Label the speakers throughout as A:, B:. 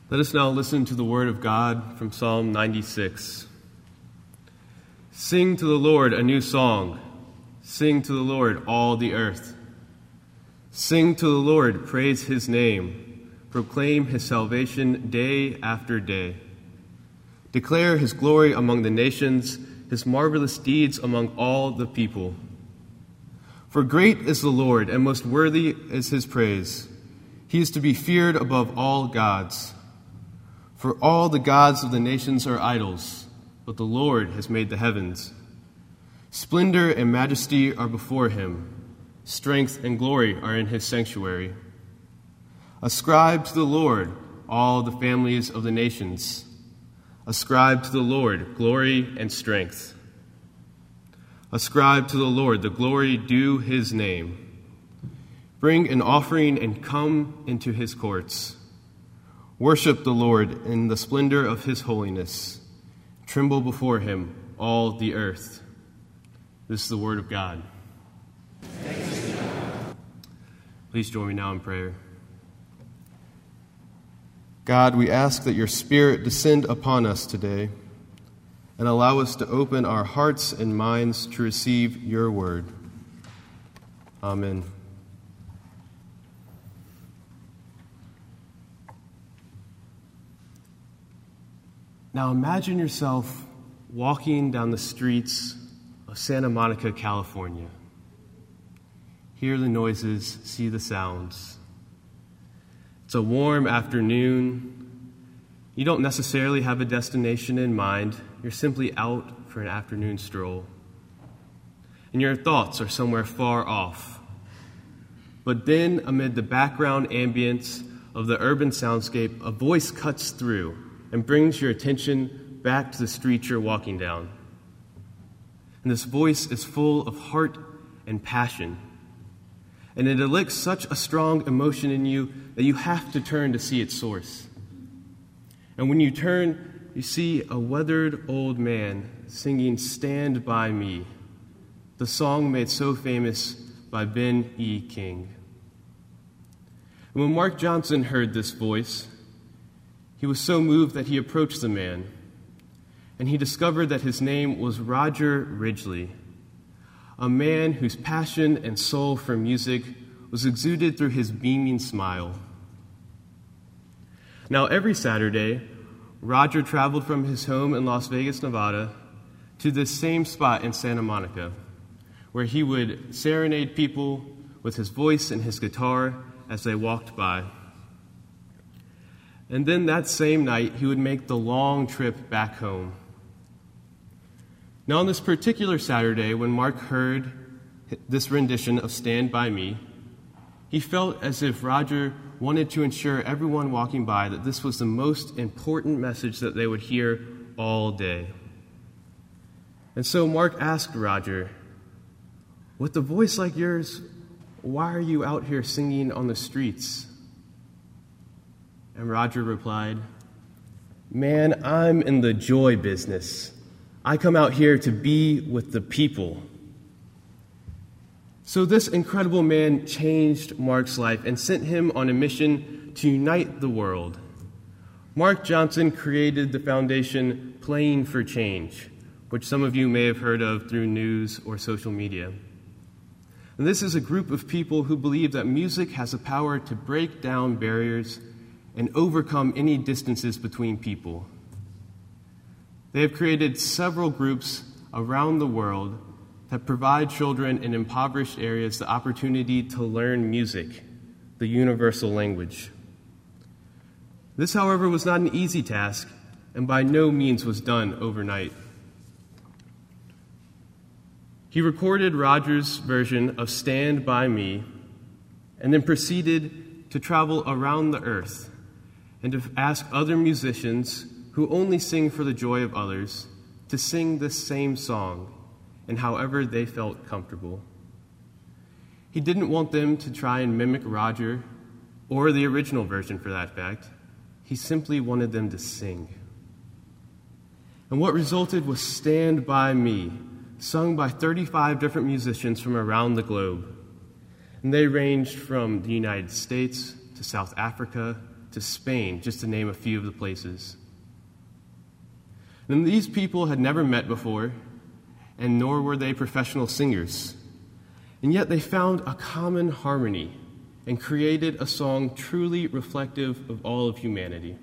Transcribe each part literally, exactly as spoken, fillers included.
A: Let us now listen to the word of God from Psalm ninety-six. Sing to the Lord a new song. Sing to the Lord, all the earth. Sing to the Lord, praise his name. Proclaim his salvation day after day. Declare his glory among the nations, his marvelous deeds among all the people. For great is the Lord, and most worthy is his praise. He is to be feared above all gods. For all the gods of the nations are idols, but the Lord has made the heavens. Splendor and majesty are before him. Strength and glory are in his sanctuary. Ascribe to the Lord, all the families of the nations. Ascribe to the Lord glory and strength. Ascribe to the Lord the glory due his name. Bring an offering and come into his courts. Worship the Lord in the splendor of his holiness. Tremble before him, all the earth. This is the word of God.
B: Thanks be to God.
A: Please join me now in prayer. God, we ask that your Spirit descend upon us today and allow us to open our hearts and minds to receive your word. Amen. Now imagine yourself walking down the streets of Santa Monica, California. Hear the noises, see the sounds. It's a warm afternoon. You don't necessarily have a destination in mind. You're simply out for an afternoon stroll. And your thoughts are somewhere far off. But then, amid the background ambience of the urban soundscape, a voice cuts through and brings your attention back to the street you're walking down. And this voice is full of heart and passion. And it elicits such a strong emotion in you that you have to turn to see its source. And when you turn, you see a weathered old man singing "Stand By Me," the song made so famous by Ben E. King. And when Mark Johnson heard this voice, he was so moved that he approached the man, and he discovered that his name was Roger Ridgley, a man whose passion and soul for music was exuded through his beaming smile. Now, every Saturday, Roger traveled from his home in Las Vegas, Nevada, to this same spot in Santa Monica, where he would serenade people with his voice and his guitar as they walked by. And then that same night, he would make the long trip back home. Now, on this particular Saturday, when Mark heard this rendition of "Stand By Me," he felt as if Roger wanted to ensure everyone walking by that this was the most important message that they would hear all day. And so Mark asked Roger, "With a voice like yours, why are you out here singing on the streets?" And Roger replied, "Man, I'm in the joy business. I come out here to be with the people." So this incredible man changed Mark's life and sent him on a mission to unite the world. Mark Johnson created the foundation Playing for Change, which some of you may have heard of through news or social media. And this is a group of people who believe that music has the power to break down barriers and overcome any distances between people. They have created several groups around the world that provide children in impoverished areas the opportunity to learn music, the universal language. This, however, was not an easy task, and by no means was done overnight. He recorded Roger's version of "Stand By Me," and then proceeded to travel around the earth and to ask other musicians who only sing for the joy of others to sing this same song and however they felt comfortable. He didn't want them to try and mimic Roger or the original version for that fact. He simply wanted them to sing. And what resulted was "Stand By Me," sung by thirty-five different musicians from around the globe. And they ranged from the United States to South Africa to Spain, just to name a few of the places. And these people had never met before, and nor were they professional singers. And yet they found a common harmony and created a song truly reflective of all of humanity.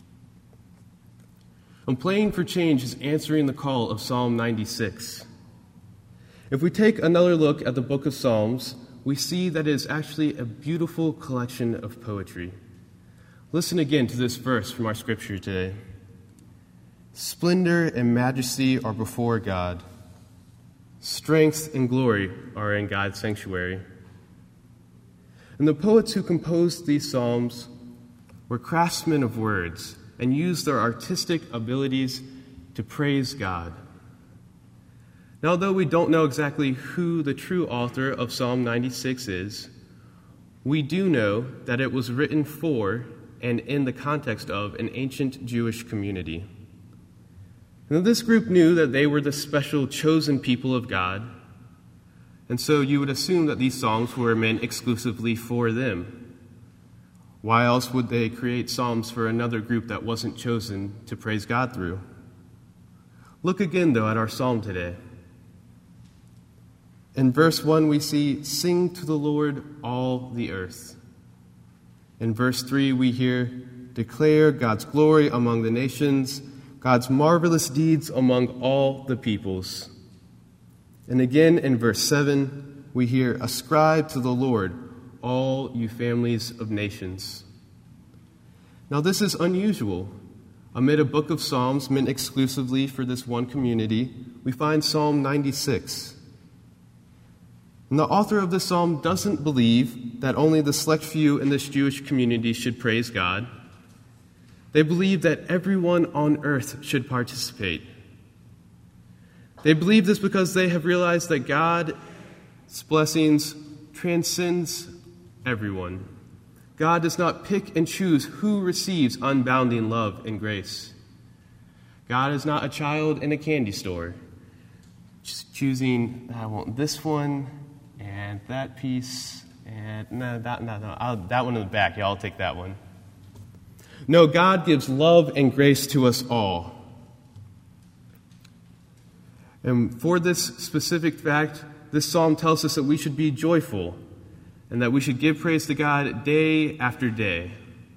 A: And Playing for Change is answering the call of Psalm ninety-six. If we take another look at the book of Psalms, we see that it is actually a beautiful collection of poetry. Listen again to this verse from our scripture today. Splendor and majesty are before God. Strength and glory are in God's sanctuary. And the poets who composed these psalms were craftsmen of words and used their artistic abilities to praise God. Now, although we don't know exactly who the true author of Psalm ninety-six is, we do know that it was written for and in the context of an ancient Jewish community. Now, this group knew that they were the special chosen people of God, and so you would assume that these psalms were meant exclusively for them. Why else would they create psalms for another group that wasn't chosen to praise God through? Look again, though, at our psalm today. In verse one, we see, "Sing to the Lord, all the earth." In verse three, we hear, "Declare God's glory among the nations, God's marvelous deeds among all the peoples." And again in verse seven, we hear, "Ascribe to the Lord, all you families of nations." Now this is unusual. Amid a book of Psalms meant exclusively for this one community, we find Psalm ninety-six. And the author of this psalm doesn't believe that only the select few in this Jewish community should praise God. They believe that everyone on earth should participate. They believe this because they have realized that God's blessings transcends everyone. God does not pick and choose who receives unbounding love and grace. God is not a child in a candy store, just choosing, I want this one and that piece, and no, that, no, no, I'll, that one in the back, yeah, I'll take that one. No, God gives love and grace to us all. And for this specific fact, this psalm tells us that we should be joyful and that we should give praise to God day after day.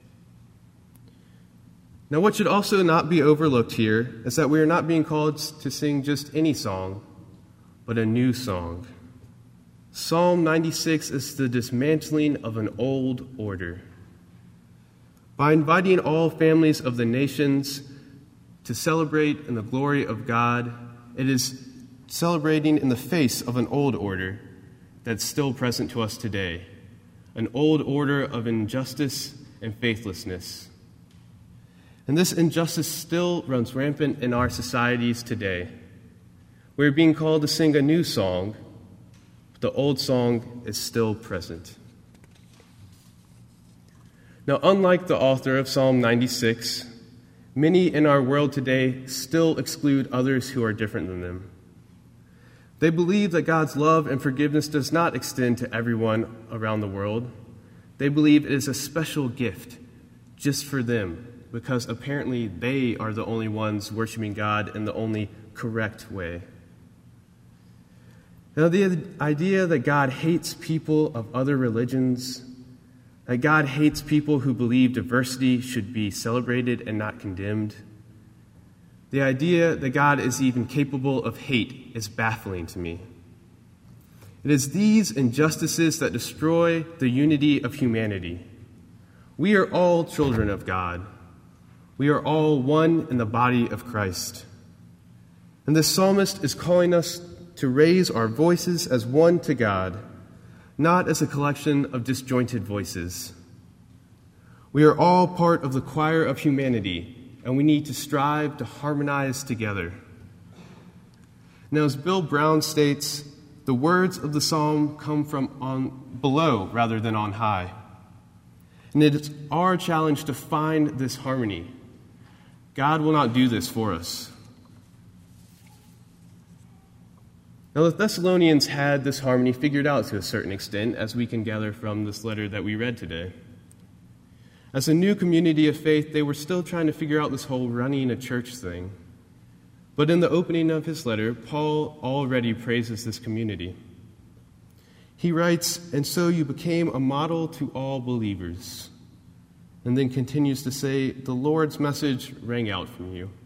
A: Now, what should also not be overlooked here is that we are not being called to sing just any song, but a new song. Psalm ninety-six is the dismantling of an old order. By inviting all families of the nations to celebrate in the glory of God, it is celebrating in the face of an old order that's still present to us today, an old order of injustice and faithlessness. And this injustice still runs rampant in our societies today. We're being called to sing a new song, but the old song is still present. Now, unlike the author of Psalm ninety-six, many in our world today still exclude others who are different than them. They believe that God's love and forgiveness does not extend to everyone around the world. They believe it is a special gift just for them, because apparently they are the only ones worshiping God in the only correct way. Now, the idea that God hates people of other religions, that God hates people who believe diversity should be celebrated and not condemned, the idea that God is even capable of hate is baffling to me. It is these injustices that destroy the unity of humanity. We are all children of God. We are all one in the body of Christ. And the psalmist is calling us to raise our voices as one to God, not as a collection of disjointed voices. We are all part of the choir of humanity, and we need to strive to harmonize together. Now, as Bill Brown states, the words of the psalm come from on below rather than on high. And it is our challenge to find this harmony. God will not do this for us. Now, the Thessalonians had this harmony figured out to a certain extent, as we can gather from this letter that we read today. As a new community of faith, they were still trying to figure out this whole running a church thing. But in the opening of his letter, Paul already praises this community. He writes, "And so you became a model to all believers." And then continues to say, "The Lord's message rang out from you."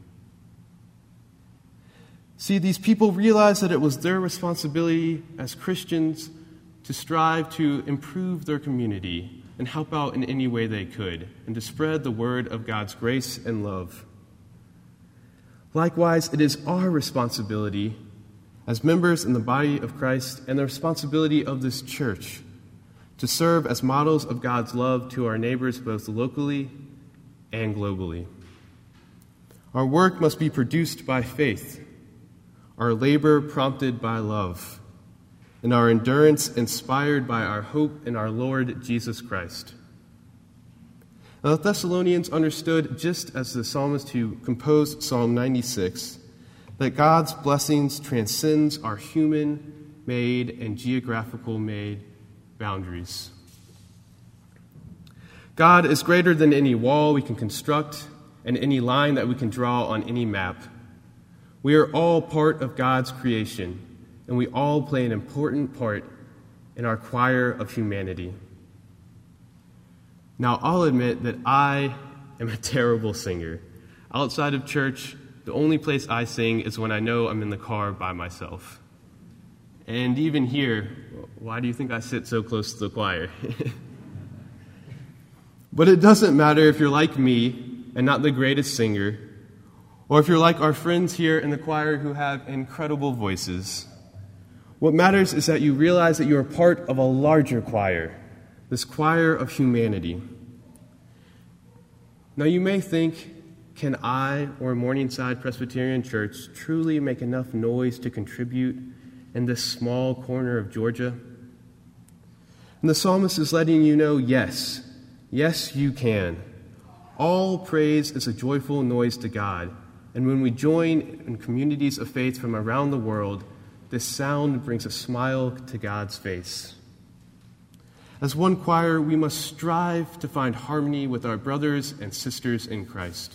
A: See, these people realized that it was their responsibility as Christians to strive to improve their community and help out in any way they could, and to spread the word of God's grace and love. Likewise, it is our responsibility as members in the body of Christ and the responsibility of this church to serve as models of God's love to our neighbors both locally and globally. Our work must be produced by faith, our labor prompted by love, and our endurance inspired by our hope in our Lord Jesus Christ. Now, the Thessalonians understood, just as the psalmist who composed Psalm ninety-six, that God's blessings transcends our human-made and geographical-made boundaries. God is greater than any wall we can construct and any line that we can draw on any map. We are all part of God's creation, and we all play an important part in our choir of humanity. Now, I'll admit that I am a terrible singer. Outside of church, the only place I sing is when I know I'm in the car by myself. And even here, why do you think I sit so close to the choir? But it doesn't matter if you're like me and not the greatest singer, or if you're like our friends here in the choir who have incredible voices. What matters is that you realize that you are part of a larger choir, this choir of humanity. Now, you may think, can I or Morningside Presbyterian Church truly make enough noise to contribute in this small corner of Georgia? And the psalmist is letting you know, yes, yes, you can. All praise is a joyful noise to God. And when we join in communities of faith from around the world, this sound brings a smile to God's face. As one choir, we must strive to find harmony with our brothers and sisters in Christ.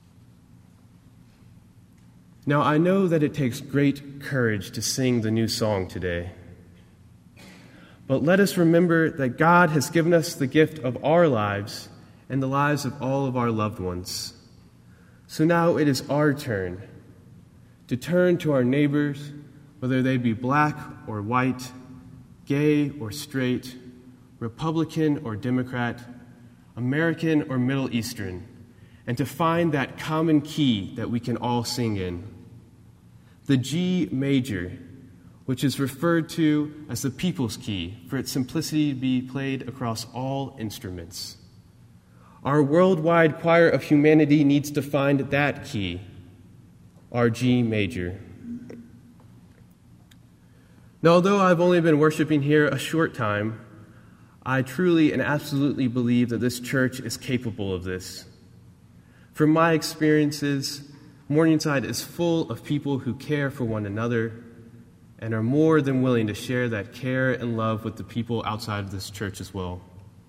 A: Now, I know that it takes great courage to sing the new song today. But let us remember that God has given us the gift of our lives and the lives of all of our loved ones. So now it is our turn to turn to our neighbors, whether they be black or white, gay or straight, Republican or Democrat, American or Middle Eastern, and to find that common key that we can all sing in. The G major, which is referred to as the people's key for its simplicity to be played across all instruments. Our worldwide choir of humanity needs to find that key, our G major. Now, although I've only been worshiping here a short time, I truly and absolutely believe that this church is capable of this. From my experiences, Morningside is full of people who care for one another and are more than willing to share that care and love with the people outside of this church as well.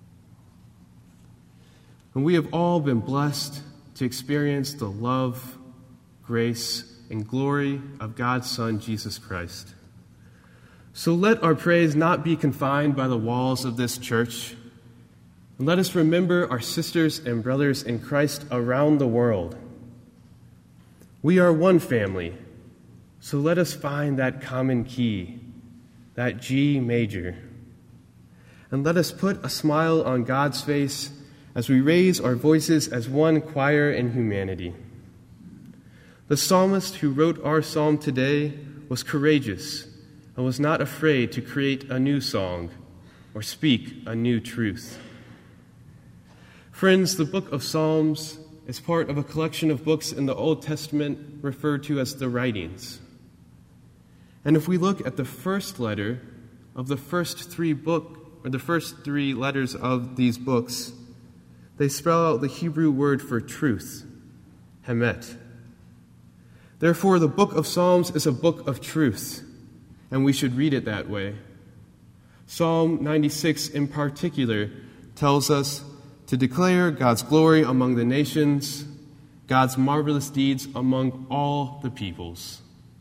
A: And we have all been blessed to experience the love, grace, and glory of God's Son, Jesus Christ. So let our praise not be confined by the walls of this church. And let us remember our sisters and brothers in Christ around the world. We are one family, so let us find that common key, that G major. And let us put a smile on God's face as we raise our voices as one choir in humanity. The psalmist who wrote our psalm today was courageous and was not afraid to create a new song or speak a new truth. Friends, the book of Psalms is part of a collection of books in the Old Testament referred to as the writings. And if we look at the first letter of the first three book, or the first three letters of these books, they spell out the Hebrew word for truth, hemet. Therefore, the book of Psalms is a book of truth, and we should read it that way. Psalm ninety-six in particular tells us to declare God's glory among the nations, God's marvelous deeds among all the peoples.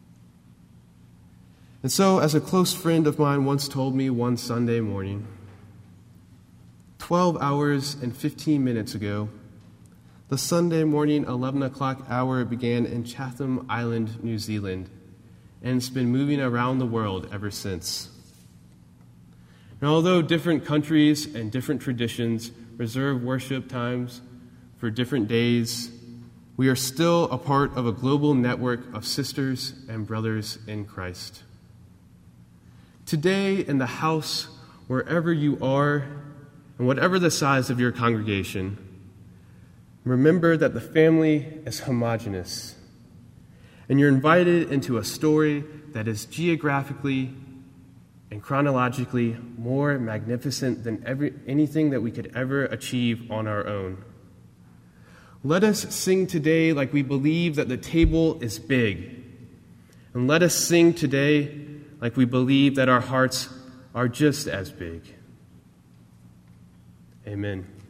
A: And so, as a close friend of mine once told me one Sunday morning, twelve hours and fifteen minutes ago, the Sunday morning eleven o'clock hour began in Chatham Island, New Zealand, and it's been moving around the world ever since. And although different countries and different traditions reserve worship times for different days, we are still a part of a global network of sisters and brothers in Christ. Today, in the house, wherever you are, and whatever the size of your congregation, remember that the family is homogeneous, and you're invited into a story that is geographically and chronologically more magnificent than every, anything that we could ever achieve on our own. Let us sing today like we believe that the table is big, and let us sing today like we believe that our hearts are just as big. Amen.